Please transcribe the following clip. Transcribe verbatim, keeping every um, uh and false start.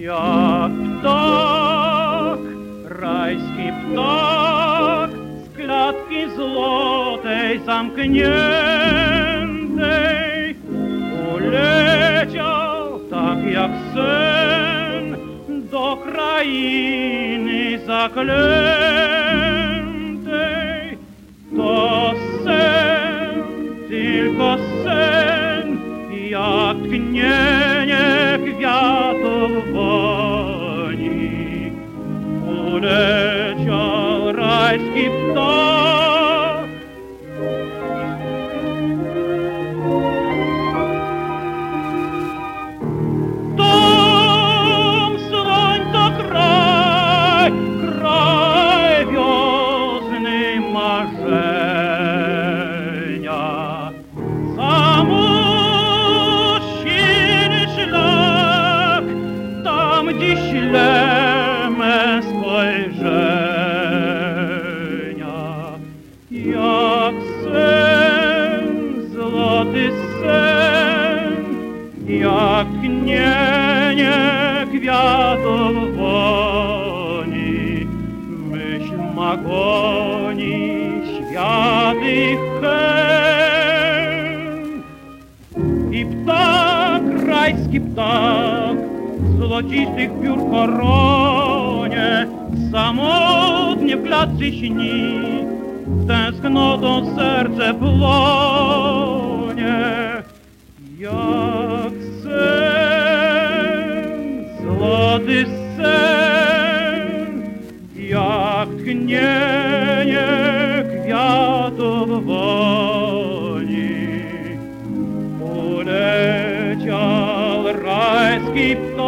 Jak ptak, rajski ptak, z klatki złotej zamkniętej, uleciał tak jak sen do krainy zaklętej. To sen, tylko sen, jak tchnienie kwiatów woni. Uleciał rajski ptak. Tam słońca kraj, kraj wiosny marzenia. Samosilny szlak, tam gdzie śleme spojrzenia. Jak sen, złoty sen, jak tchnienie kwiatów woni. Myśl ma goni światych hen. I ptak, rajski ptak, w złocistych piór koronie, samotnie w klatce śni, tęsknotą serce płonie. Jak sen, złoty sen, jak tchnienie kwiatów woni. Uleciał rajski ptak.